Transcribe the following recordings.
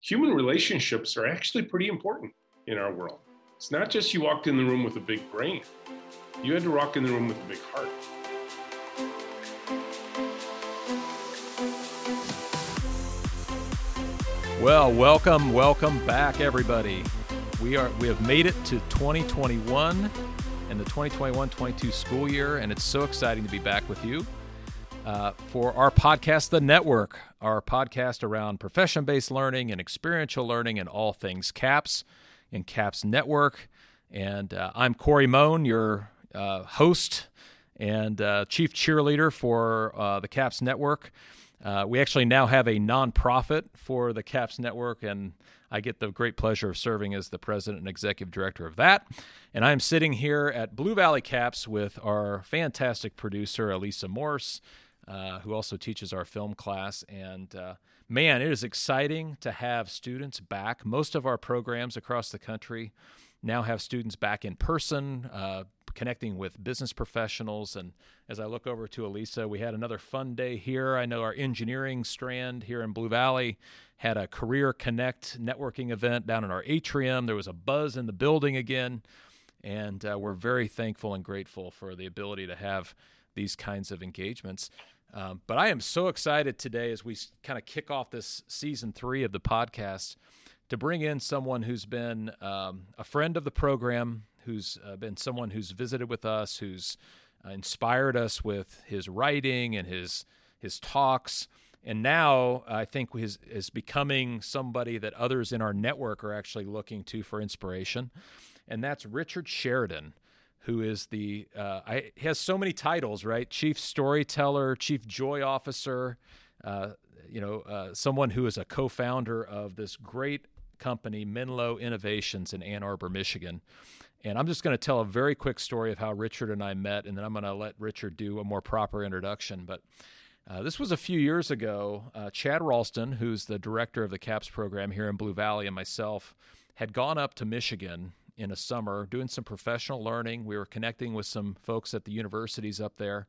human relationships are actually pretty important in our world. It's not just you walked in the room with a big brain. You had to walk in the room with a big heart. Well, welcome back, everybody. We have made it to 2021 and the 2021-22 school year, and it's so exciting to be back with you for our podcast, The Network, our podcast around profession-based learning and experiential learning and all things CAPS and CAPS Network. And I'm Corey Moan, your host and chief cheerleader for the CAPS Network. We actually now have a nonprofit for the CAPS Network, and I get the great pleasure of serving as the president and executive director of that. And I'm sitting here at Blue Valley CAPS with our fantastic producer, Elisa Morse, who also teaches our film class. And man, it is exciting to have students back. Most of our programs across the country now have students back in person, connecting with business professionals. And as I look over to Elisa, we had another fun day here. I know our engineering strand here in Blue Valley had a Career Connect networking event down in our atrium. There was a buzz in the building again. And we're very thankful and grateful for the ability to have these kinds of engagements. But I am so excited today as we kind of kick off this season 3 of the podcast to bring in someone who's been a friend of the program, who's been someone who's visited with us, who's inspired us with his writing and his talks, and now I think is becoming somebody that others in our network are actually looking to for inspiration, and that's Richard Sheridan, who is he has so many titles, right? Chief Storyteller, Chief Joy Officer, someone who is a co-founder of this great company, Menlo Innovations in Ann Arbor, Michigan. And I'm just going to tell a very quick story of how Richard and I met, and then I'm going to let Richard do a more proper introduction. But this was a few years ago. Chad Ralston, who's the director of the CAPS program here in Blue Valley, and myself had gone up to Michigan in a summer doing some professional learning. We were connecting with some folks at the universities up there.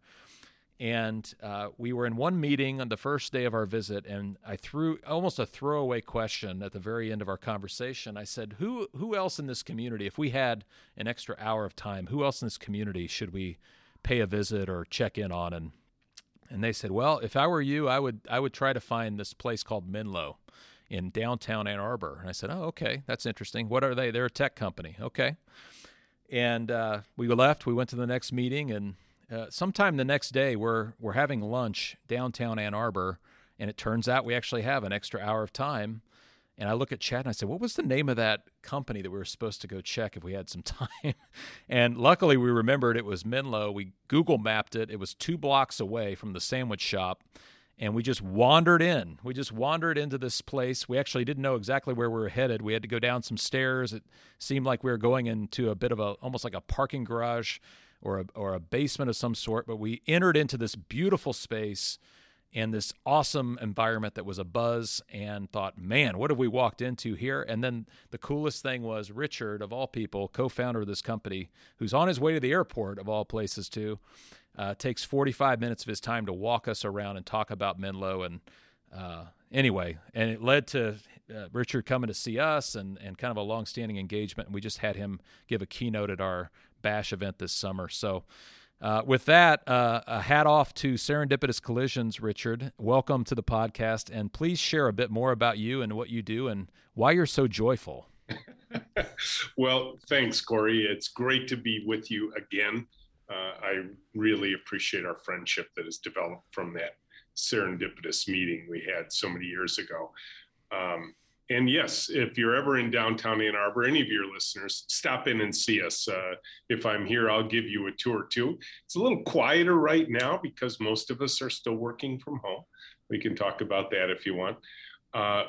And we were in one meeting on the first day of our visit, and I threw almost a throwaway question at the very end of our conversation. I said, who else in this community, if we had an extra hour of time, who else in this community should we pay a visit or check in on? And they said, well, if I were you, I would try to find this place called Menlo in downtown Ann Arbor. And I said, oh, okay, that's interesting. What are they? They're a tech company. Okay. And we left. We went to the next meeting, and sometime the next day, we're having lunch downtown Ann Arbor, and it turns out we actually have an extra hour of time. And I look at Chad and I said, what was the name of that company that we were supposed to go check if we had some time? And luckily we remembered it was Menlo. We Google mapped it. It was 2 blocks away from the sandwich shop. And we just wandered in. We just wandered into this place. We actually didn't know exactly where we were headed. We had to go down some stairs. It seemed like we were going into a bit of almost like a parking garage or a basement of some sort. But we entered into this beautiful space and this awesome environment that was abuzz, and thought, man, what have we walked into here? And then the coolest thing was Richard, of all people, co-founder of this company, who's on his way to the airport, of all places too, takes 45 minutes of his time to walk us around and talk about Menlo. And anyway, and it led to Richard coming to see us and kind of a long-standing engagement. And we just had him give a keynote at our Bash event this summer. So with that, a hat off to Serendipitous Collisions, Richard. Welcome to the podcast, and please share a bit more about you and what you do and why you're so joyful. Well, thanks, Corey. It's great to be with you again. I really appreciate our friendship that has developed from that serendipitous meeting we had so many years ago. And yes, if you're ever in downtown Ann Arbor, any of your listeners, stop in and see us. If I'm here, I'll give you a tour too. It's a little quieter right now because most of us are still working from home. We can talk about that if you want. I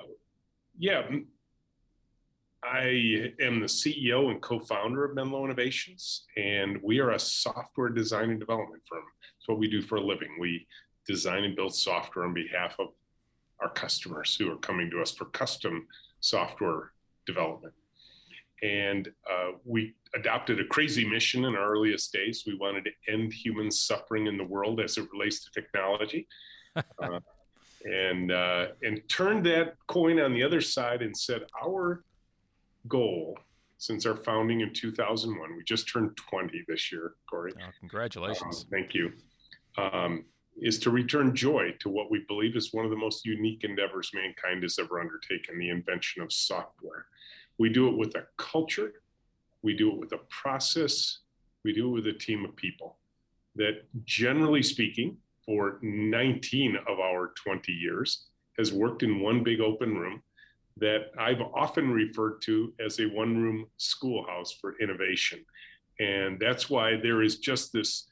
am the CEO and co-founder of Menlo Innovations, and we are a software design and development firm. That's what we do for a living. We design and build software on behalf of our customers who are coming to us for custom software development. And we adopted a crazy mission in our earliest days. We wanted to end human suffering in the world as it relates to technology. and turned that coin on the other side and said, our goal since our founding in 2001, we just turned 20 this year, Corey. Oh, congratulations. Thank you. Is to return joy to what we believe is one of the most unique endeavors mankind has ever undertaken, the invention of software. We do it with a culture, we do it with a process, we do it with a team of people that, generally speaking, for 19 of our 20 years, has worked in one big open room that I've often referred to as a one-room schoolhouse for innovation. And that's why there is just this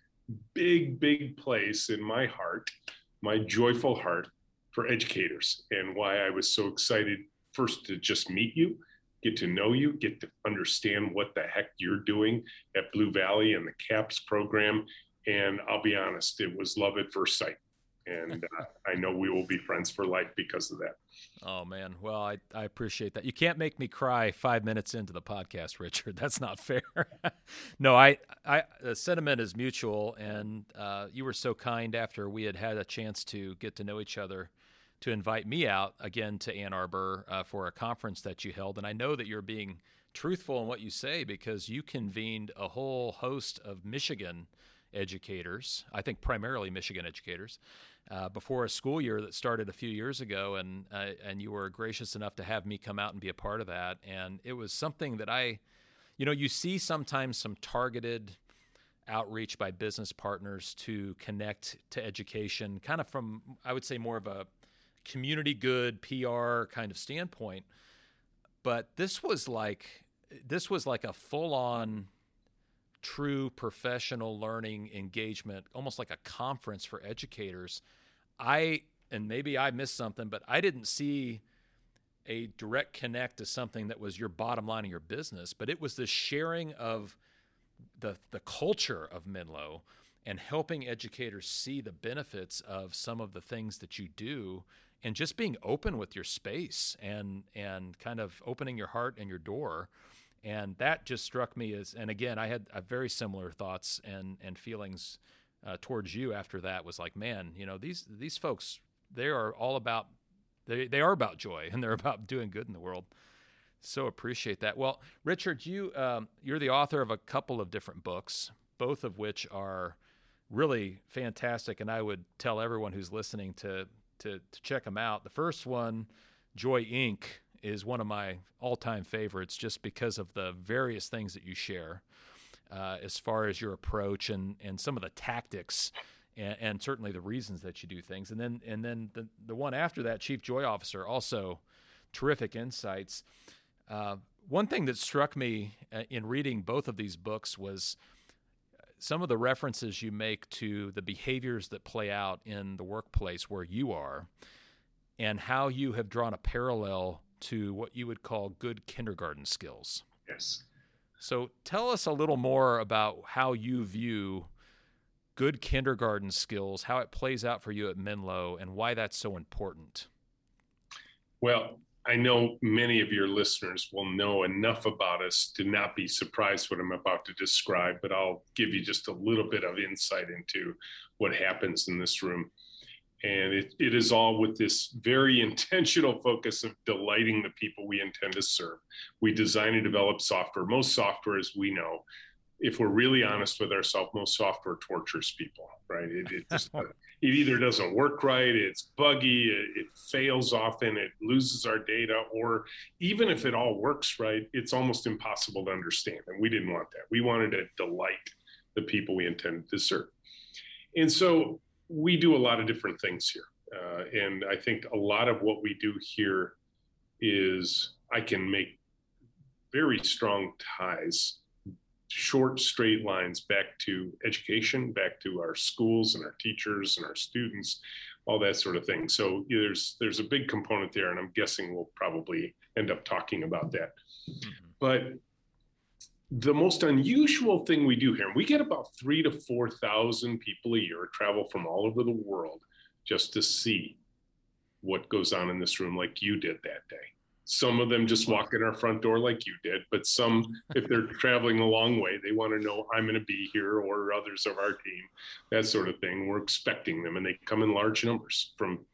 big place in my heart, my joyful heart, for educators, and why I was so excited first to just meet you, get to know you, get to understand what the heck you're doing at Blue Valley and the CAPS program. And I'll be honest, it was love at first sight. And I know we will be friends for life because of that. Oh, man. Well, I appreciate that. You can't make me cry 5 minutes into the podcast, Richard. That's not fair. No, the sentiment is mutual. And you were so kind after we had a chance to get to know each other to invite me out again to Ann Arbor for a conference that you held. And I know that you're being truthful in what you say, because you convened a whole host of Michigan educators, I think primarily Michigan educators, before a school year that started a few years ago, and you were gracious enough to have me come out and be a part of that. And it was something that you see sometimes some targeted outreach by business partners to connect to education, kind of from, I would say, more of a community good PR kind of standpoint. But this was like a full-on true professional learning engagement, almost like a conference for educators. And maybe I missed something, but I didn't see a direct connect to something that was your bottom line of your business, but it was the sharing of the culture of Menlo and helping educators see the benefits of some of the things that you do, and just being open with your space and kind of opening your heart and your door. And that just struck me as, and again, I had very similar thoughts and feelings towards you after that. Was like, man, these folks, they are all about, they are about joy, and they're about doing good in the world. So appreciate that. Well, Richard, you're the author of a couple of different books, both of which are really fantastic, and I would tell everyone who's listening to check them out. The first one, Joy Inc., is one of my all-time favorites, just because of the various things that you share as far as your approach and some of the tactics and certainly the reasons that you do things. And then the one after that, Chief Joy Officer, also terrific insights. One thing that struck me in reading both of these books was some of the references you make to the behaviors that play out in the workplace where you are, and how you have drawn a parallel to what you would call good kindergarten skills. Yes. So tell us a little more about how you view good kindergarten skills, how it plays out for you at Menlo, and why that's so important. Well, I know many of your listeners will know enough about us to not be surprised what I'm about to describe, but I'll give you just a little bit of insight into what happens in this room. And it is all with this very intentional focus of delighting the people we intend to serve. We design and develop software. Most software, as we know, if we're really honest with ourselves, most software tortures people, right? It either doesn't work right, it's buggy, it fails often, it loses our data, or even if it all works right, it's almost impossible to understand. And we didn't want that. We wanted to delight the people we intended to serve. And so we do a lot of different things here. And I think a lot of what we do here is I can make very strong ties, short, straight lines back to education, back to our schools and our teachers and our students, all that sort of thing. So there's a big component there, and I'm guessing we'll probably end up talking about that. Mm-hmm. But the most unusual thing we do here, and we get about 3,000 to 4,000 people a year travel from all over the world just to see what goes on in this room, like you did that day. Some of them just walk in our front door like you did, but some, if they're traveling a long way, they want to know I'm going to be here, or others of our team, that sort of thing. We're expecting them, and they come in large numbers from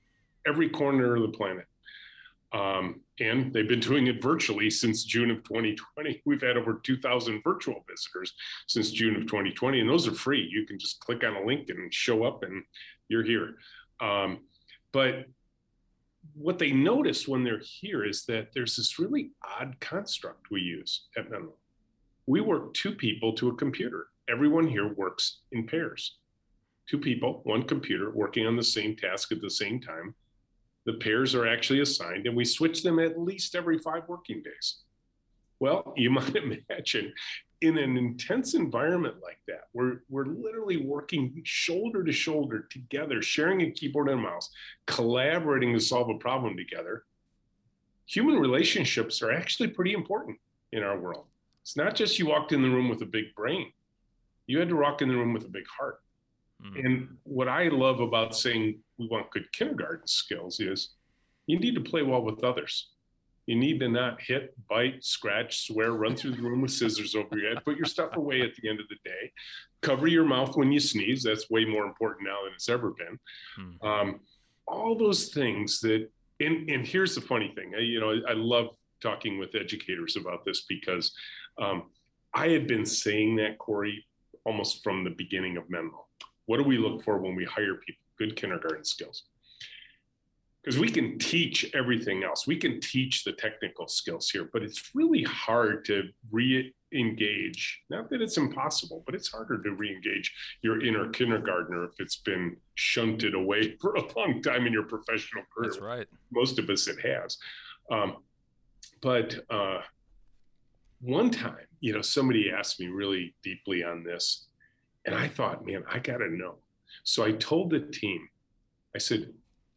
every corner of the planet. And they've been doing it virtually since June of 2020. We've had over 2,000 virtual visitors since June of 2020, and those are free. You can just click on a link and show up and you're here. But what they notice when they're here is that there's this really odd construct we use at Menlo. We work 2 people to a computer. Everyone here works in pairs. 2 people, 1 computer, working on the same task at the same time. The pairs are actually assigned, and we switch them at least every 5 working days. Well, you might imagine in an intense environment like that, we're literally working shoulder to shoulder together, sharing a keyboard and a mouse, collaborating to solve a problem together. Human relationships are actually pretty important in our world. It's not just you walked in the room with a big brain. You had to walk in the room with a big heart. And what I love about saying we want good kindergarten skills is you need to play well with others. You need to not hit, bite, scratch, swear, run through the room with scissors over your head, put your stuff away at the end of the day, cover your mouth when you sneeze. That's way more important now than it's ever been. All those things that, and here's the funny thing, I love talking with educators about this because I had been saying that, Corey, almost from the beginning of Menlo. What do we look for when we hire people? Good kindergarten skills. Because we can teach everything else. We can teach the technical skills here, but it's really hard to re-engage. Not that it's impossible, but it's harder to re-engage your inner kindergartner if it's been shunted away for a long time in your professional career. That's right. Most of us it has. But one time, somebody asked me really deeply on this, and I thought, man, I got to know. So I told the team, I said,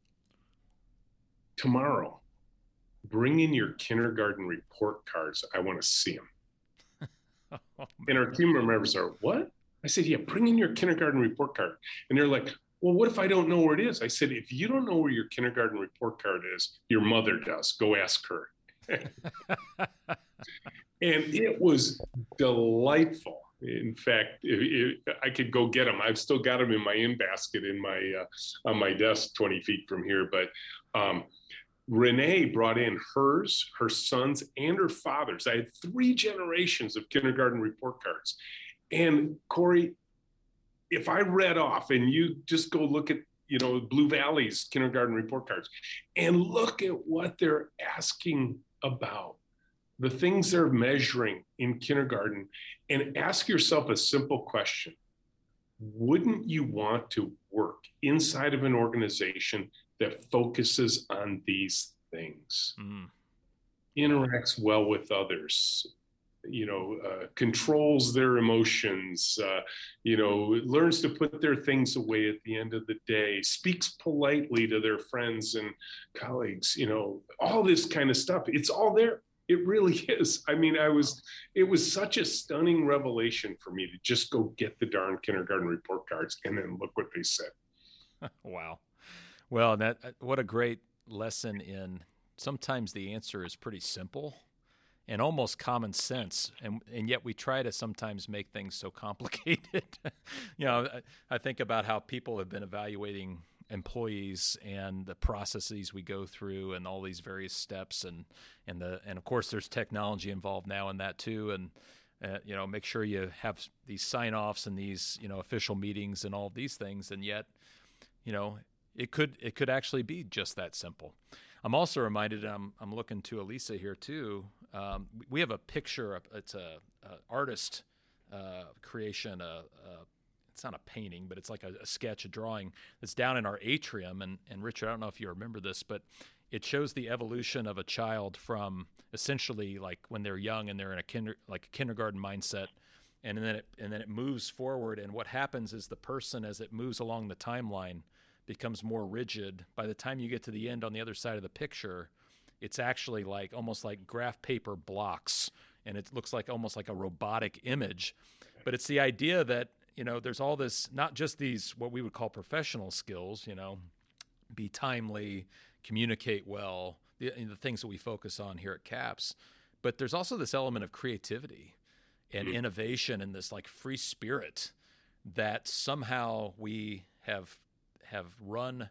tomorrow, bring in your kindergarten report cards. I want to see them. And our team members are, what? I said, yeah, bring in your kindergarten report card. And they're like, well, what if I don't know where it is? I said, if you don't know where your kindergarten report card is, your mother does. Go ask her. And it was delightful. In fact, I could go get them. I've still got them in my in basket on my desk 20 feet from here. But Renee brought in hers, her sons, and her father's. I had 3 generations of kindergarten report cards. And Corey, if I read off, and you just go look at Blue Valley's kindergarten report cards and look at what they're asking about, the things they're measuring in kindergarten, and ask yourself a simple question. Wouldn't you want to work inside of an organization that focuses on these things, interacts well with others, controls their emotions, learns to put their things away at the end of the day, speaks politely to their friends and colleagues, all this kind of stuff. It's all there. It really is. I mean, it was such a stunning revelation for me to just go get the darn kindergarten report cards and then look what they said. Wow. Well, what a great lesson in sometimes the answer is pretty simple and almost common sense. And yet we try to sometimes make things so complicated. I think about how people have been evaluating employees and the processes we go through and all these various steps and of course there's technology involved now in that too. And, make sure you have these sign-offs and these, official meetings and all of these things. And yet, it could actually be just that simple. I'm also reminded, I'm looking to Elisa here too. We have a picture. It's a artist creation. It's not a painting, but it's like a sketch, a drawing that's down in our atrium. And Richard, I don't know if you remember this, but it shows the evolution of a child from essentially like when they're young and they're in a kindergarten mindset, and then it moves forward. And what happens is the person, as it moves along the timeline, becomes more rigid. By the time you get to the end on the other side of the picture, it's actually like almost like graph paper blocks, and it looks like almost like a robotic image. But it's the idea that, there's all this, not just these, what we would call professional skills, be timely, communicate well, the things that we focus on here at CAPS, but there's also this element of creativity and innovation and this like free spirit that somehow we have run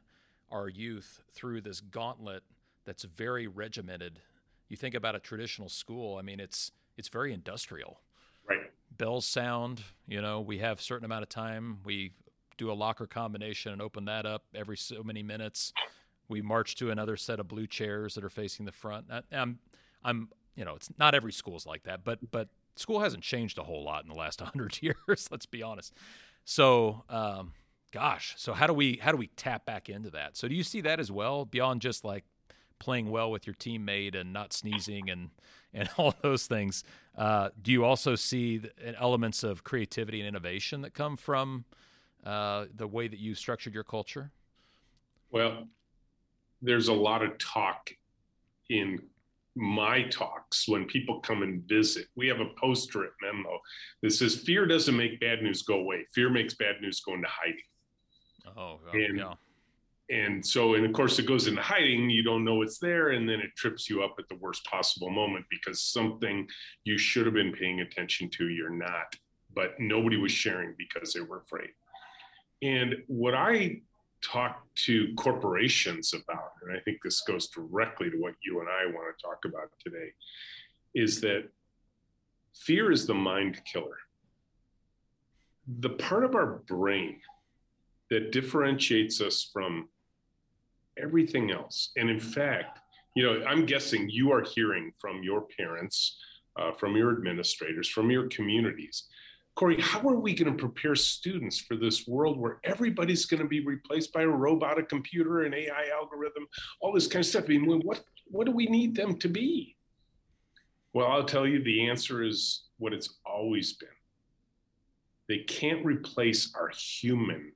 our youth through this gauntlet that's very regimented. You think about a traditional school, I mean, it's very industrial. Right. Bells sound, we have a certain amount of time. We do a locker combination and open that up every so many minutes. We march to another set of blue chairs that are facing the front. It's not every school's like that, but school hasn't changed a whole lot in the last 100 years. Let's be honest. So, so how do we tap back into that? So do you see that as well, beyond just like playing well with your teammate and not sneezing and all those things? Do you also see elements of creativity and innovation that come from the way that you structured your culture? Well, there's a lot of talk in my talks when people come and visit. We have a poster at Menlo that says, "Fear doesn't make bad news go away. Fear makes bad news go into hiding." Oh, yeah. And so, and of course, it goes into hiding. You don't know it's there, and then it trips you up at the worst possible moment because something you should have been paying attention to, you're not. But nobody was sharing because they were afraid. And what I talk to corporations about, and I think this goes directly to what you and I want to talk about today, is that fear is the mind killer. The part of our brain that differentiates us from everything else. And in fact, I'm guessing you are hearing from your parents, from your administrators, from your communities. Corey, how are we going to prepare students for this world where everybody's going to be replaced by a robot, a computer, an AI algorithm, all this kind of stuff? I mean, what do we need them to be? Well, I'll tell you, the answer is what it's always been. They can't replace our human.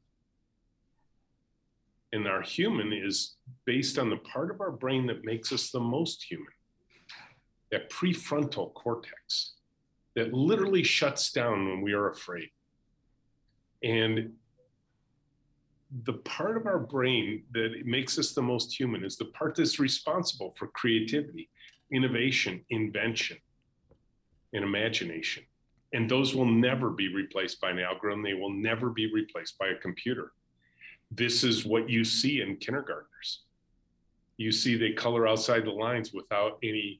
And our human is based on the part of our brain that makes us the most human, that prefrontal cortex that literally shuts down when we are afraid. And the part of our brain that makes us the most human is the part that's responsible for creativity, innovation, invention, and imagination. And those will never be replaced by an algorithm. They will never be replaced by a computer. This is what you see in kindergartners. You see they color outside the lines without any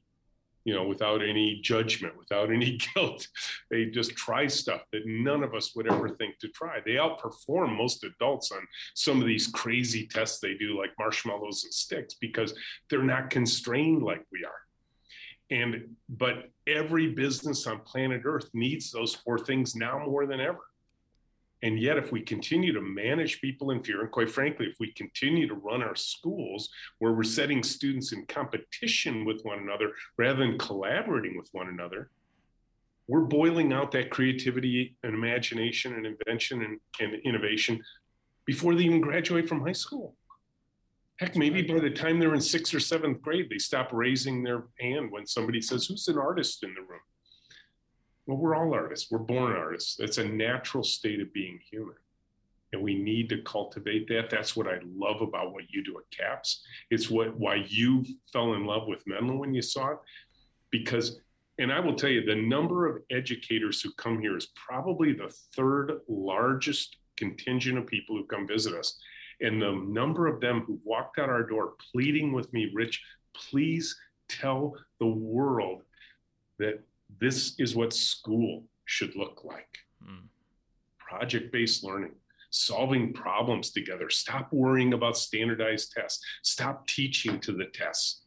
judgment, without any guilt. They just try stuff that none of us would ever think to try. They outperform most adults on some of these crazy tests they do, like marshmallows and sticks, because they're not constrained like we are. But every business on planet Earth needs those four things now more than ever. And yet, if we continue to manage people in fear, and quite frankly, if we continue to run our schools where we're setting students in competition with one another rather than collaborating with one another, we're boiling out that creativity and imagination and invention and innovation before they even graduate from high school. Heck, maybe by the time they're in 6th or 7th grade, they stop raising their hand when somebody says, "Who's an artist in the room?" Well, we're all artists. We're born artists. It's a natural state of being human. And we need to cultivate that. That's what I love about what you do at CAPS. It's why you fell in love with Menlo when you saw it. Because, and I will tell you, the number of educators who come here is probably the 3rd largest contingent of people who come visit us. And the number of them who walked out our door pleading with me, "Rich, please tell the world that this is what school should look like." Project-based learning, solving problems together. Stop worrying about standardized tests. Stop teaching to the tests.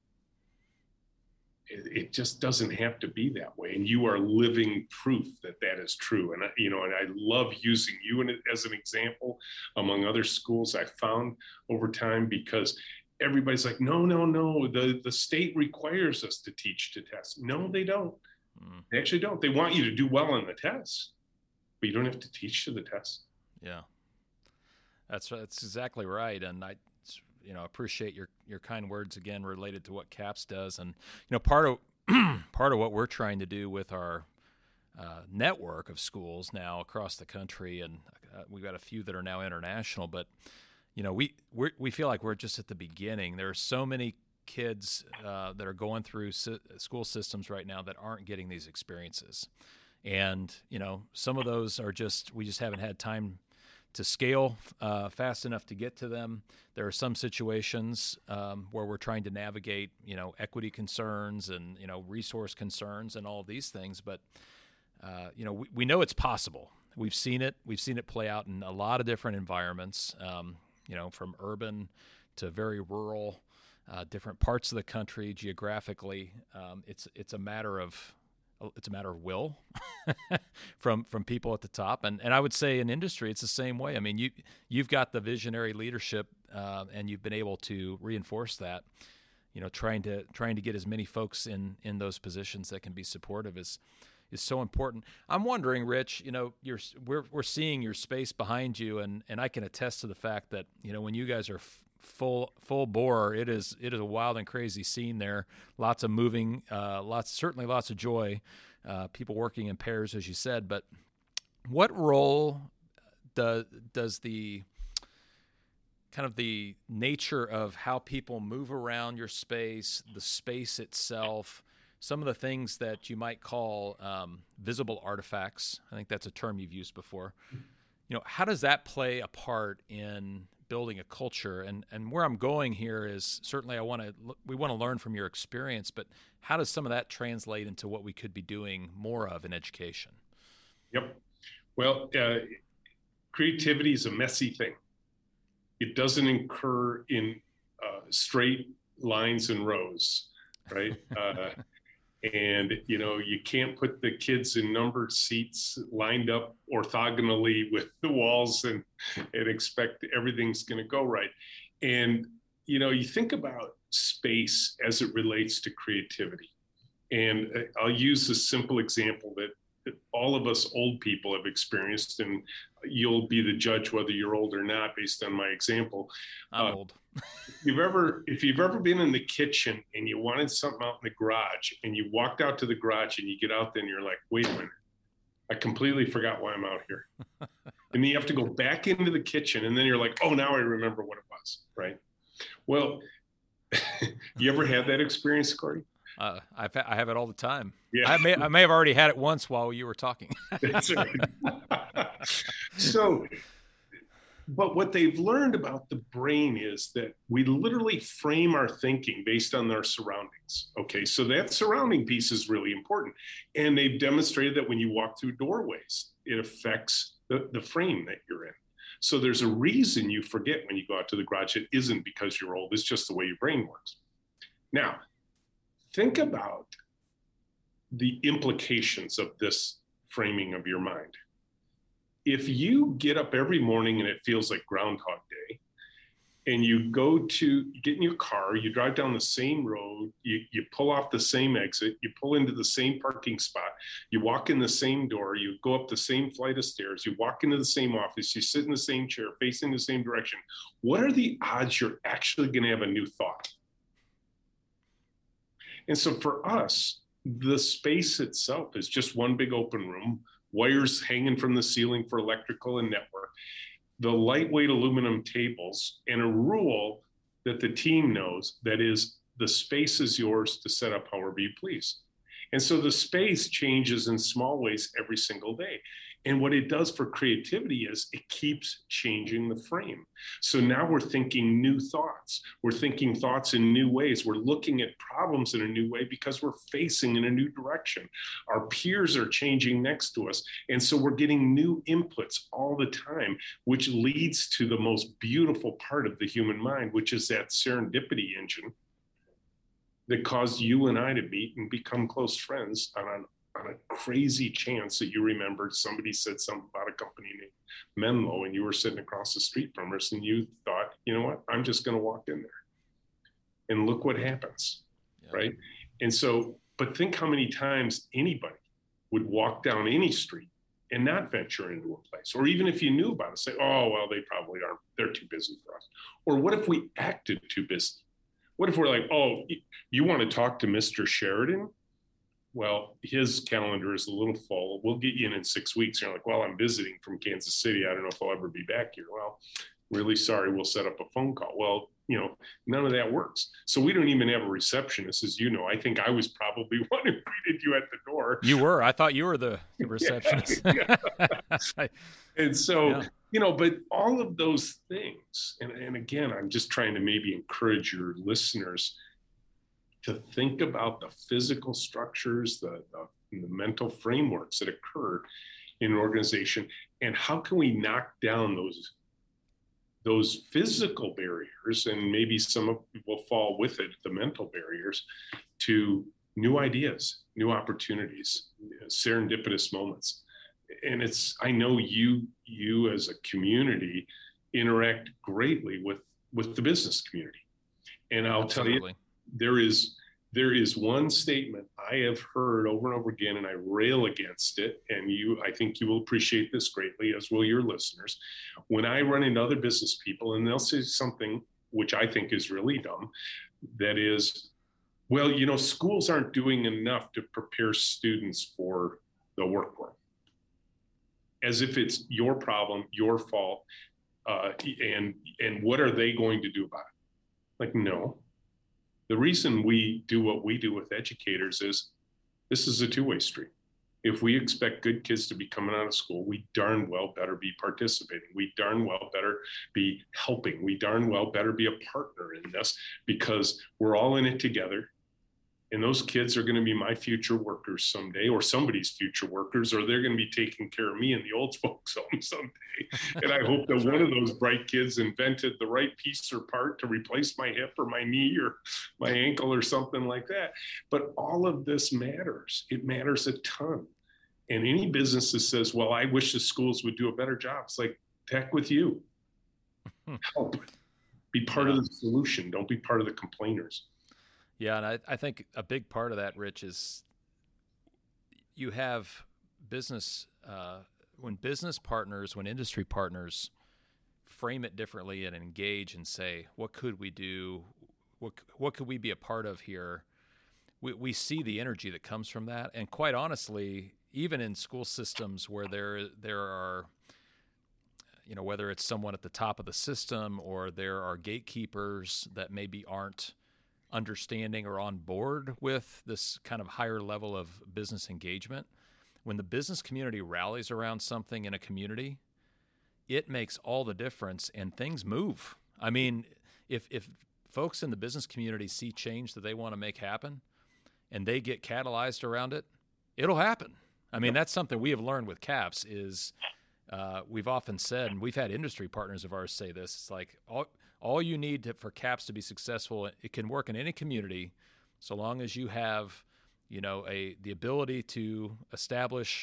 It just doesn't have to be that way. And you are living proof that that is true. And I love using you as an example among other schools I found over time, because everybody's like, no, the state requires us to teach to test. No, they don't. They actually don't. They want you to do well on the tests, but you don't have to teach to the tests. Yeah, that's exactly right. And I appreciate your kind words again related to what CAPS does. And part of what we're trying to do with our network of schools now across the country, and we've got a few that are now international, but we feel like we're just at the beginning. There are so many kids that are going through school systems right now that aren't getting these experiences. And, some of those are we just haven't had time to scale fast enough to get to them. There are some situations where we're trying to navigate, equity concerns and, resource concerns and all of these things. But, we know it's possible. We've seen it. We've seen it play out in a lot of different environments, from urban to very rural, different parts of the country geographically. It's a matter of will from people at the top, and I would say in industry it's the same way. I mean, you've got the visionary leadership, and you've been able to reinforce that. Trying to get as many folks in those positions that can be supportive is so important. I'm wondering, Rich, we're seeing your space behind you, and I can attest to the fact that when you guys are full bore, it is a wild and crazy scene there. Lots of moving, certainly lots of joy. People working in pairs, as you said. But what role does the kind of the nature of how people move around your space, the space itself, some of the things that you might call visible artifacts, I think that's a term you've used before, how does that play a part in building a culture? And where I'm going here is certainly we want to learn from your experience, but how does some of that translate into what we could be doing more of in education? Yep. Well, creativity is a messy thing. It doesn't occur in straight lines and rows, right? And, you can't put the kids in numbered seats lined up orthogonally with the walls and expect everything's going to go right. And, you think about space as it relates to creativity. And I'll use a simple example that all of us old people have experienced, and you'll be the judge whether you're old or not based on my example. I'm old. If you've ever been in the kitchen and you wanted something out in the garage and you walked out to the garage and you get out there and you're like, wait a minute, I completely forgot why I'm out here. And then you have to go back into the kitchen and then you're like, oh, now I remember what it was, right? Well, you ever had that experience, Corey? I have it all the time. Yeah. I may have already had it once while you were talking. That's right. So, but what they've learned about the brain is that we literally frame our thinking based on our surroundings. Okay, so that surrounding piece is really important. And they've demonstrated that when you walk through doorways, it affects the frame that you're in. So there's a reason you forget when you go out to the garage. It isn't because you're old, it's just the way your brain works. Now, think about the implications of this framing of your mind. If you get up every morning and it feels like Groundhog Day, and you get in your car, you drive down the same road, you pull off the same exit, you pull into the same parking spot, you walk in the same door, you go up the same flight of stairs, you walk into the same office, you sit in the same chair, facing the same direction, what are the odds you're actually going to have a new thought? And so for us, the space itself is just one big open room, wires hanging from the ceiling for electrical and network, the lightweight aluminum tables, and a rule that the team knows, that is, the space is yours to set up however you please. And so the space changes in small ways every single day. And what it does for creativity is it keeps changing the frame. So now we're thinking new thoughts. We're thinking thoughts in new ways. We're looking at problems in a new way because we're facing in a new direction. Our peers are changing next to us. And so we're getting new inputs all the time, which leads to the most beautiful part of the human mind, which is that serendipity engine that caused you and I to meet and become close friends on a crazy chance that you remembered somebody said something about a company named Menlo and you were sitting across the street from us and you thought, you know what, I'm just going to walk in there and look what happens. Yeah. Right. And so, but think how many times anybody would walk down any street and not venture into a place, or even if you knew about it, say, oh, well, they probably aren't, they're too busy for us. Or what if we acted too busy? What if we're like, oh, you want to talk to Mr. Sheridan? Well, his calendar is a little full. We'll get you in 6 weeks. You're like, well, I'm visiting from Kansas City. I don't know if I'll ever be back here. Well, really sorry. We'll set up a phone call. Well, none of that works. So we don't even have a receptionist, as you know. I think I was probably one who greeted you at the door. You were. I thought you were the receptionist. Yeah. And so, yeah. But all of those things, and again, I'm just trying to maybe encourage your listeners to think about the physical structures, the mental frameworks that occur in an organization, and how can we knock down those physical barriers, and maybe some of will fall with it, the mental barriers, to new ideas, new opportunities, serendipitous moments. And I know you as a community interact greatly with the business community. And I'll Absolutely. tell you, there is one statement I have heard over and over again, and I rail against it. And I think you will appreciate this greatly, as will your listeners. When I run into other business people and they'll say something which I think is really dumb, that is, well, schools aren't doing enough to prepare students for the workworld. As if it's your problem, your fault, and what are they going to do about it? Like, no. The reason we do what we do with educators is this is a two-way street. If we expect good kids to be coming out of school, we darn well better be participating. We darn well better be helping. We darn well better be a partner in this, because we're all in it together. And those kids are going to be my future workers someday, or somebody's future workers, or they're going to be taking care of me in the old folks' home someday. And I hope that one of those bright kids invented the right piece or part to replace my hip or my knee or my ankle or something like that. But all of this matters. It matters a ton. And any business that says, well, I wish the schools would do a better job, it's like, heck with you. Help. Be part of the solution. Don't be part of the complainers. Yeah, and I think a big part of that, Rich, is you have business, when business partners, when industry partners frame it differently and engage and say, what could we do? What could we be a part of here? We see the energy that comes from that. And quite honestly, even in school systems where there are, whether it's someone at the top of the system or there are gatekeepers that maybe aren't understanding or on board with this kind of higher level of business engagement, when the business community rallies around something in a community, it makes all the difference and things move. I mean, if folks in the business community see change that they want to make happen and they get catalyzed around it, it'll happen. I mean, that's something we have learned with CAPS is we've often said, and we've had industry partners of ours say this, it's like all you need for CAPS to be successful, it can work in any community so long as you have, the ability to establish,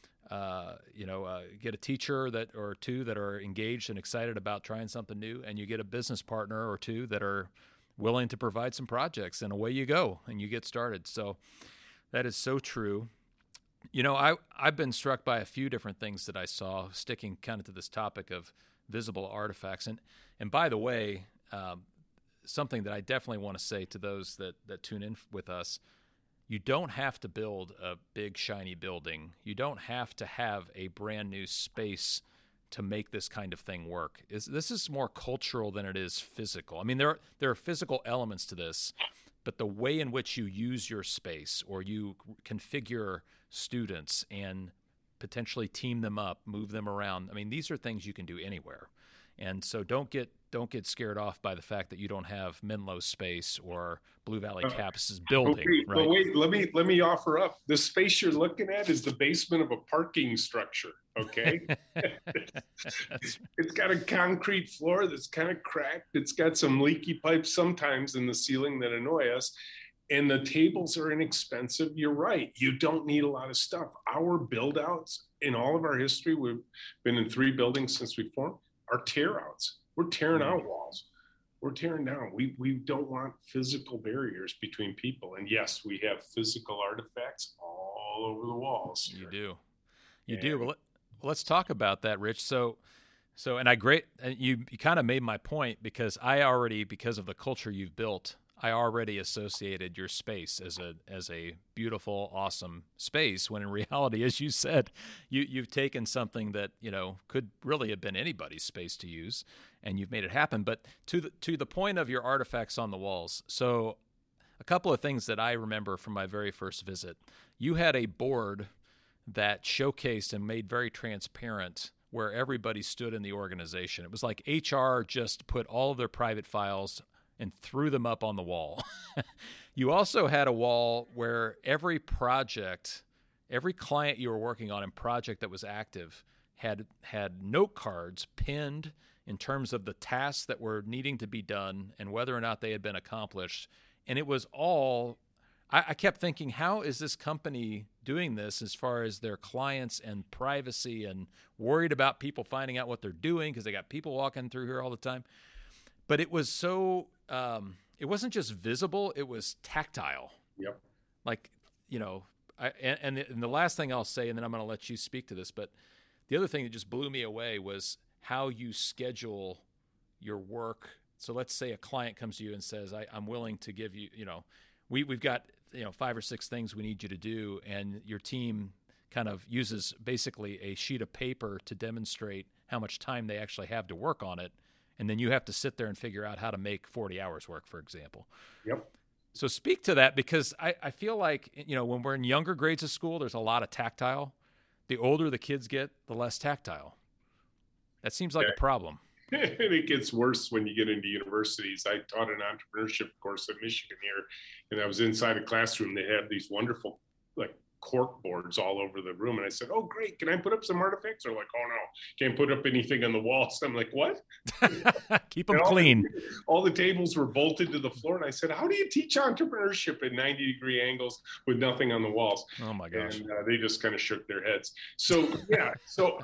get a teacher or two that are engaged and excited about trying something new, and you get a business partner or two that are willing to provide some projects, and away you go and you get started. So that is so true. I've been struck by a few different things that I saw, sticking kind of to this topic of visible artifacts. And by the way, something that I definitely want to say to those that tune in with us, you don't have to build a big, shiny building. You don't have to have a brand new space to make this kind of thing work. This is more cultural than it is physical. I mean, there are physical elements to this, but the way in which you use your space or you configure students and potentially team them up, move them around. I mean, these are things you can do anywhere. And so don't get scared off by the fact that you don't have Menlo space or Blue Valley Campus's building. Okay, right? But wait, let me offer up. The space you're looking at is the basement of a parking structure. Okay, it's got a concrete floor that's kind of cracked. It's got some leaky pipes sometimes in the ceiling that annoy us. And the tables are inexpensive. You're right. You don't need a lot of stuff. Our build outs in all of our history, we've been in 3 buildings since we formed, are tear outs. We're tearing out walls. We're tearing down. We don't want physical barriers between people. And yes, we have physical artifacts all over the walls here. You do. Well, let's talk about that, Rich. So and you kind of made my point, because because of the culture you've built, I already associated your space as a beautiful, awesome space, when in reality, as you said, you've taken something that, could really have been anybody's space to use, and you've made it happen. But to the point of your artifacts on the walls, so a couple of things that I remember from my very first visit. You had a board that showcased and made very transparent where everybody stood in the organization. It was like HR just put all of their private files and threw them up on the wall. You also had a wall where every project, every client you were working on and project that was active had note cards pinned in terms of the tasks that were needing to be done and whether or not they had been accomplished. And it was all, I kept thinking, how is this company doing this as far as their clients and privacy, and worried about people finding out what they're doing because they got people walking through here all the time. But it was so, it wasn't just visible, it was tactile. Yep. Like, and the last thing I'll say, and then I'm going to let you speak to this, but the other thing that just blew me away was how you schedule your work. So let's say a client comes to you and says, I'm willing to give you, we've got, 5 or 6 things we need you to do. And your team kind of uses basically a sheet of paper to demonstrate how much time they actually have to work on it. And then you have to sit there and figure out how to make 40 hours work, for example. Yep. So speak to that, because I feel like, when we're in younger grades of school, there's a lot of tactile. The older the kids get, the less tactile. That seems like a problem. And it gets worse when you get into universities. I taught an entrepreneurship course at Michigan here, and I was inside a classroom. They had these wonderful, cork boards all over the room. And I said, "Oh, great. Can I put up some artifacts?" They're like, "Oh, no, can't put up anything on the walls." I'm like, "What?" Keep them clean. All the tables were bolted to the floor. And I said, "How do you teach entrepreneurship at 90-degree angles with nothing on the walls?" Oh, my gosh. And they just kind of shook their heads. So, yeah. So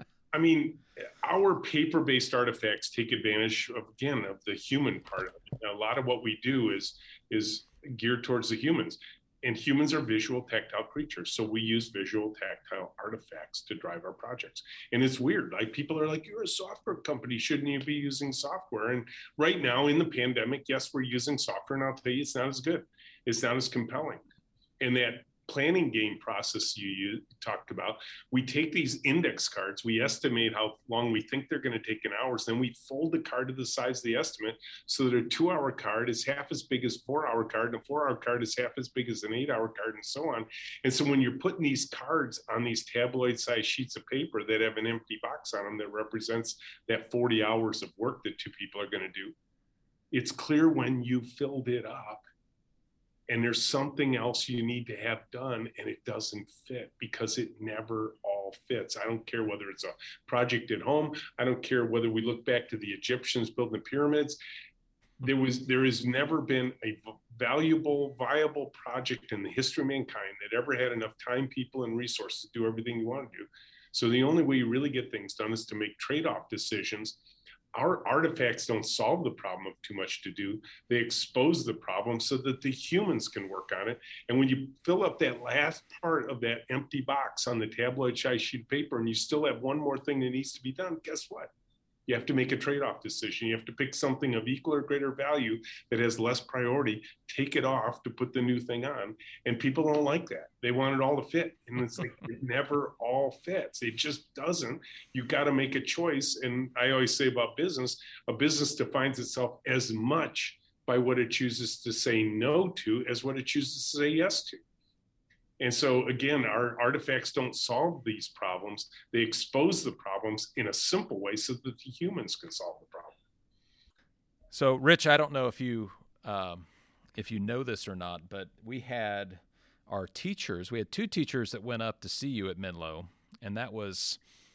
our paper-based artifacts take advantage of the human part of it. Now, a lot of what we do is geared towards the humans. And humans are visual, tactile creatures. So we use visual, tactile artifacts to drive our projects. And it's weird. Like, people are like, "You're a software company. Shouldn't you be using software?" And right now in the pandemic, yes, we're using software. And I'll tell you, it's not as good. It's not as compelling. And that planning game process you talked about, we take these index cards, we estimate how long we think they're going to take in hours, then we fold the card to the size of the estimate so that a 2-hour card is half as big as a 4-hour card, and a 4-hour card is half as big as an 8-hour card, and so on. And so when you're putting these cards on these tabloid sized sheets of paper that have an empty box on them that represents that 40 hours of work that 2 people are going to do, it's clear when you filled it up and there's something else you need to have done, and it doesn't fit because it never all fits. I don't care whether it's a project at home. I don't care whether we look back to the Egyptians building the pyramids. There has never been a valuable, viable project in the history of mankind that ever had enough time, people, and resources to do everything you want to do. So the only way you really get things done is to make trade-off decisions. Our artifacts don't solve the problem of too much to do. They expose the problem so that the humans can work on it. And when you fill up that last part of that empty box on the tabloid-sized sheet of paper, and you still have one more thing that needs to be done, guess what? You have to make a trade-off decision. You have to pick something of equal or greater value that has less priority, take it off to put the new thing on. And people don't like that. They want it all to fit. And it's like, it never all fits. It just doesn't. You got to make a choice. And I always say about business, a business defines itself as much by what it chooses to say no to as what it chooses to say yes to. And so, again, our artifacts don't solve these problems. They expose the problems in a simple way so that the humans can solve the problem. So, Rich, I don't know if you know this or not, but we had our teachers. We had 2 teachers that went up to see you at Menlo, and that was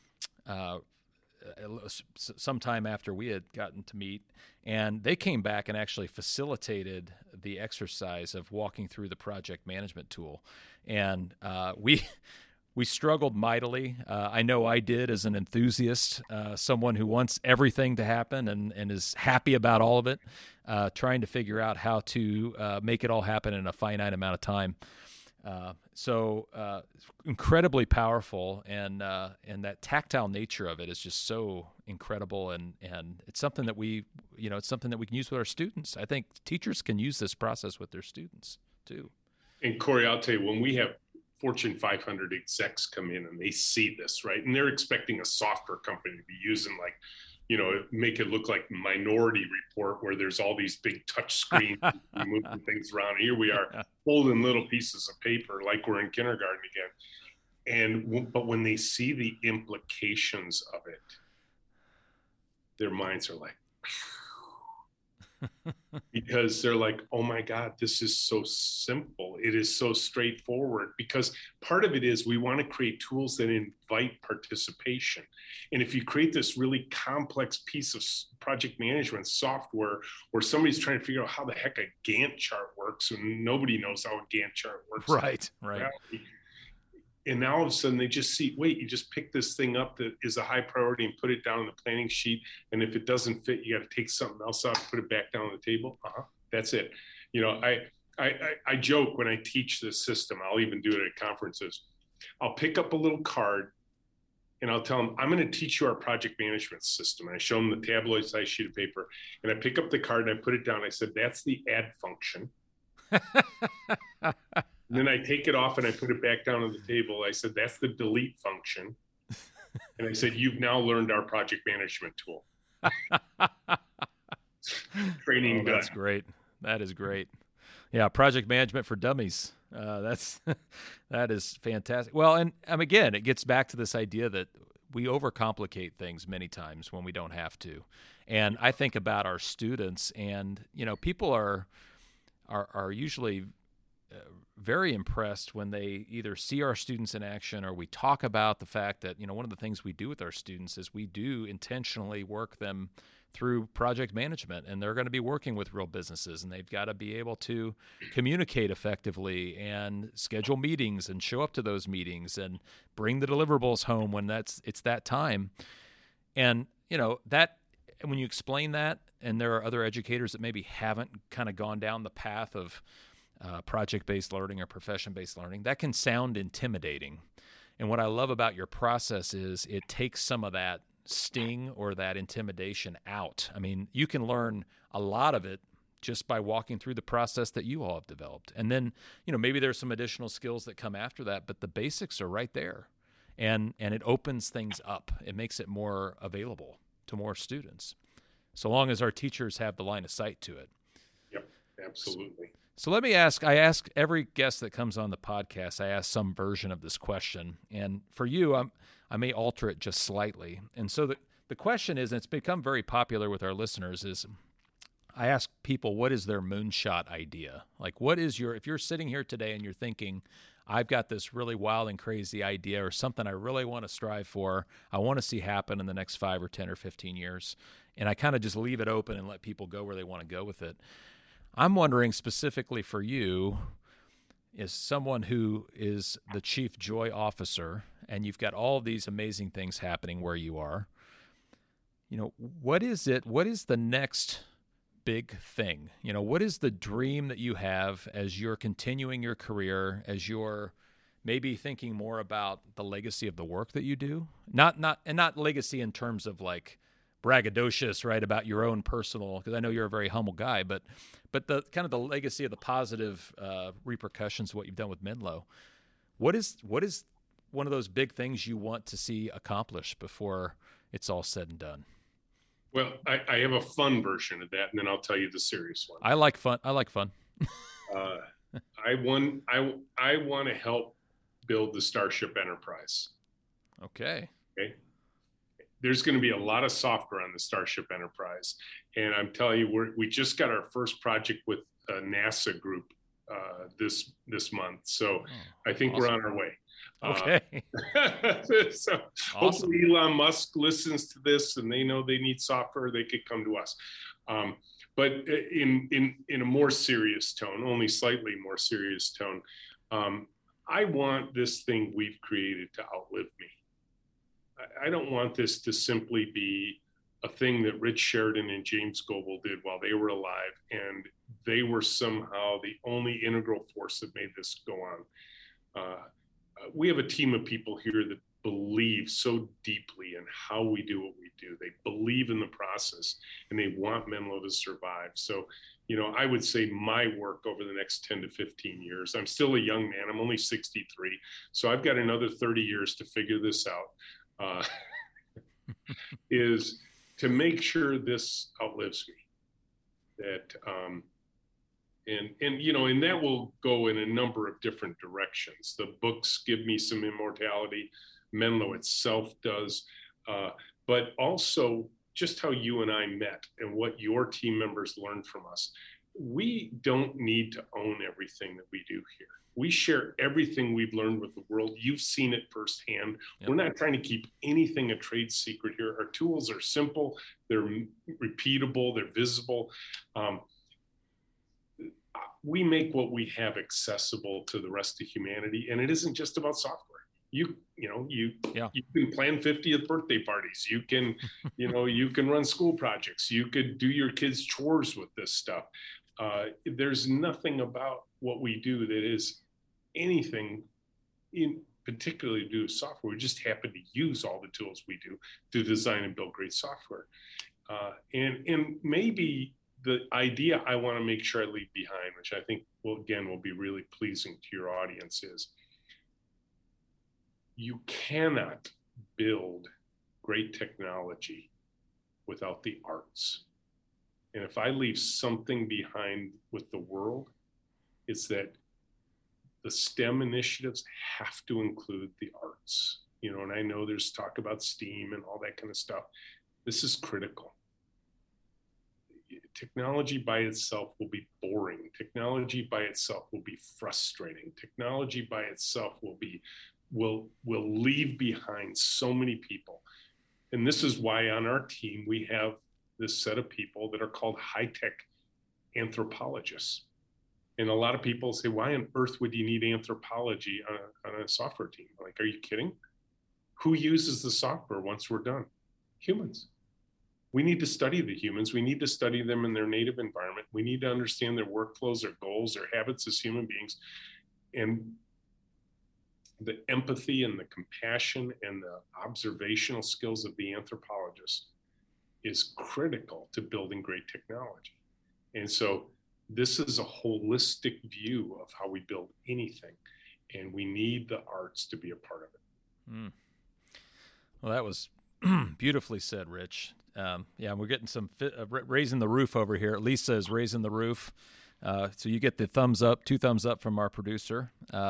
sometime after we had gotten to meet. And they came back and actually facilitated the exercise of walking through the project management tool. And we struggled mightily. I know I did as an enthusiast, someone who wants everything to happen and is happy about all of it, trying to figure out how to make it all happen in a finite amount of time. Incredibly powerful, and that tactile nature of it is just so incredible, and it's something that it's something that we can use with our students. I think teachers can use this process with their students too. And Corey, I'll tell you, when we have Fortune 500 execs come in and they see this, right, and they're expecting a software company to be using make it look like Minority Report, where there's all these big touch screens moving things around. Here we are folding little pieces of paper like we're in kindergarten again. But when they see the implications of it, their minds are like, because they're like, oh my God, this is so simple. It is so straightforward, because part of it is we want to create tools that invite participation. And if you create this really complex piece of project management software where somebody's trying to figure out how the heck a Gantt chart works and nobody knows how a Gantt chart works. Right. And now all of a sudden they just see, wait, you just pick this thing up that is a high priority and put it down on the planning sheet. And if it doesn't fit, you got to take something else out and put it back down on the table. That's it. I joke when I teach this system, I'll even do it at conferences. I'll pick up a little card and I'll tell them, I'm going to teach you our project management system. And I show them the tabloid size sheet of paper, and I pick up the card and I put it down. I said, that's the add function. And then I take it off and I put it back down on the table. I said, that's the delete function. And I said, you've now learned our project management tool. Training done. That's great. That is great. Yeah, project management for dummies. That is fantastic. Well, and again, it gets back to this idea that we overcomplicate things many times when we don't have to. And I think about our students, and people are usually very impressed when they either see our students in action, or we talk about the fact that one of the things we do with our students is we do intentionally work them through project management, and they're going to be working with real businesses, and they've got to be able to communicate effectively and schedule meetings and show up to those meetings and bring the deliverables home when it's that time. And that when you explain that, and there are other educators that maybe haven't kind of gone down the path of project-based learning or profession-based learning, that can sound intimidating. And what I love about your process is it takes some of that sting or that intimidation out. I mean, you can learn a lot of it just by walking through the process that you all have developed. And then, maybe there's some additional skills that come after that, but the basics are right there. And it opens things up. It makes it more available to more students, so long as our teachers have the line of sight to it. Yep, absolutely. So let me ask, I ask every guest that comes on the podcast, I ask some version of this question. And for you, I may alter it just slightly. And so the question is, and it's become very popular with our listeners, is I ask people, what is their moonshot idea? Like, if you're sitting here today and you're thinking, I've got this really wild and crazy idea or something I really want to strive for, I want to see happen in the next 5 or 10 or 15 years. And I kind of just leave it open and let people go where they want to go with it. I'm wondering specifically for you, as someone who is the chief joy officer, and you've got all of these amazing things happening where you are, what is the next big thing? What is the dream that you have as you're continuing your career, as you're maybe thinking more about the legacy of the work that you do? Not legacy in terms of like braggadocious, right, about your own personal, because I know you're a very humble guy, but the kind of the legacy of the positive repercussions of what you've done with Menlo. What is one of those big things you want to see accomplished before it's all said and done? Well, I have a fun version of that, and then I'll tell you the serious one. I like fun. I want to help build the Starship Enterprise. Okay. There's going to be a lot of software on the Starship Enterprise. And I'm telling you, we just got our first project with a NASA group this month. So I think We're on our way. Okay. So awesome. Hopefully Elon Musk listens to this and they know they need software, they could come to us. But in a more serious tone, only slightly more serious tone, I want this thing we've created to outlive me. I don't want this to simply be a thing that Rich Sheridan and James Goebel did while they were alive, and they were somehow the only integral force that made this go on. We have a team of people here that believe so deeply in how we do what we do. They believe in the process, and they want Menlo to survive. So, I would say my work over the next 10 to 15 years, I'm still a young man. I'm only 63. So I've got another 30 years to figure this out, is to make sure this outlives me. That, and that will go in a number of different directions. The books give me some immortality. Menlo itself does, but also just how you and I met and what your team members learned from us. We don't need to own everything that we do here. We share everything we've learned with the world. You've seen it firsthand. Yep. We're not trying to keep anything a trade secret here. Our tools are simple, they're repeatable, they're visible. We make what we have accessible to the rest of humanity, and it isn't just about software. You can plan 50th birthday parties. You can, you can run school projects. You could do your kids' chores with this stuff. There's nothing about what we do that is anything in particularly to do with software. We just happen to use all the tools we do to design and build great software. And maybe the idea I want to make sure I leave behind, which I think will be really pleasing to your audience, is you cannot build great technology without the arts. And if I leave something behind with the world, it's that the STEM initiatives have to include the arts. And I know there's talk about STEAM and all that kind of stuff. This is critical. Technology by itself will be boring. Technology by itself will be frustrating. Technology by itself will leave behind so many people. And this is why on our team, we have this set of people that are called high-tech anthropologists. And a lot of people say, why on earth would you need anthropology on a software team? Like, are you kidding? Who uses the software once we're done? Humans. We need to study the humans. We need to study them in their native environment. We need to understand their workflows, their goals, their habits as human beings. And the empathy and the compassion and the observational skills of the anthropologist is critical to building great technology. And so this is a holistic view of how we build anything, and we need the arts to be a part of it. Well, that was beautifully said, Rich. We're getting some raising the roof over here. Lisa is raising the roof. So you get the thumbs up, 2 thumbs up from our producer.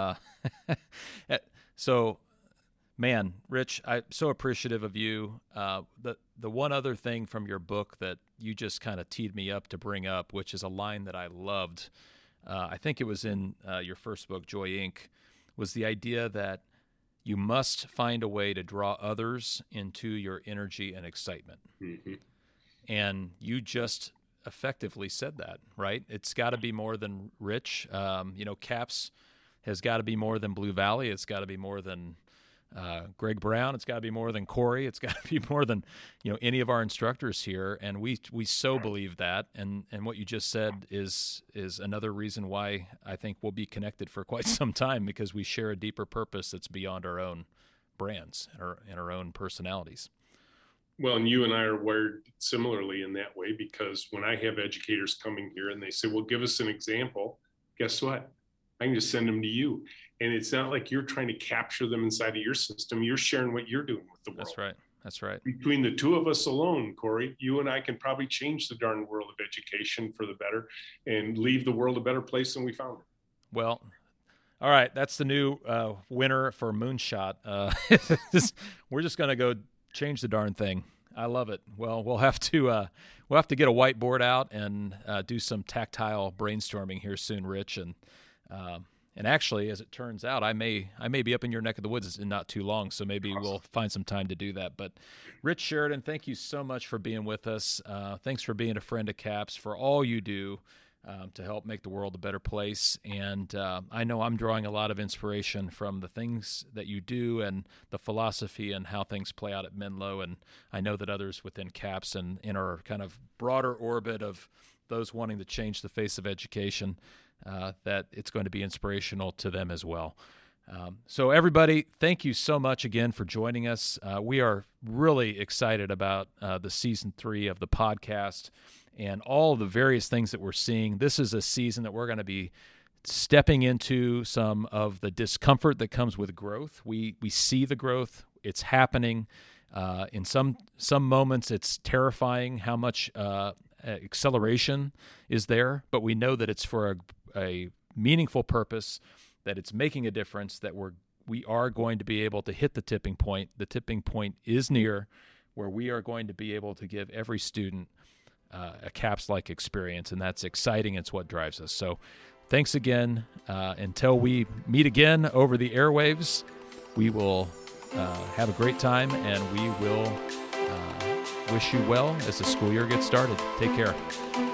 So, man, Rich, I'm so appreciative of you. The one other thing from your book that you just kind of teed me up to bring up, which is a line that I loved, I think it was in your first book, Joy Inc., was the idea that you must find a way to draw others into your energy and excitement. Mm-hmm. And you just effectively said that, right? It's got to be more than Rich. CAPS has got to be more than Blue Valley. It's got to be more than Greg Brown. It's got to be more than Corey. It's got to be more than any of our instructors here. And we so believe that. And what you just said is another reason why I think we'll be connected for quite some time, because we share a deeper purpose that's beyond our own brands and our own personalities. Well, and you and I are wired similarly in that way, because when I have educators coming here and they say, well, give us an example, guess what? I can just send them to you. And it's not like you're trying to capture them inside of your system. You're sharing what you're doing with the world. That's right. Between the two of us alone, Corey, you and I can probably change the darn world of education for the better and leave the world a better place than we found it. Well, all right. That's the new winner for Moonshot. We're just going to go change the darn thing. I love it. Well, we'll have to get a whiteboard out and do some tactile brainstorming here soon, Rich. And actually, as it turns out, I may be up in your neck of the woods in not too long, so maybe we'll find some time to do that. But Rich Sheridan, thank you so much for being with us. Thanks for being a friend of CAPS, for all you do. to help make the world a better place. And I know I'm drawing a lot of inspiration from the things that you do and the philosophy and how things play out at Menlo. And I know that others within CAPS and in our kind of broader orbit of those wanting to change the face of education, that it's going to be inspirational to them as well. So everybody, thank you so much again for joining us. We are really excited about the season 3 of the podcast and all the various things that we're seeing. This is a season that we're going to be stepping into some of the discomfort that comes with growth. We see the growth. It's happening. In some moments, it's terrifying how much acceleration is there, but we know that it's for a meaningful purpose, that it's making a difference, that we are going to be able to hit the tipping point. The tipping point is near, where we are going to be able to give every student a CAPS-like experience, and that's exciting. It's what drives us. So thanks again. Until we meet again over the airwaves, we will have a great time, and we will wish you well as the school year gets started. Take care.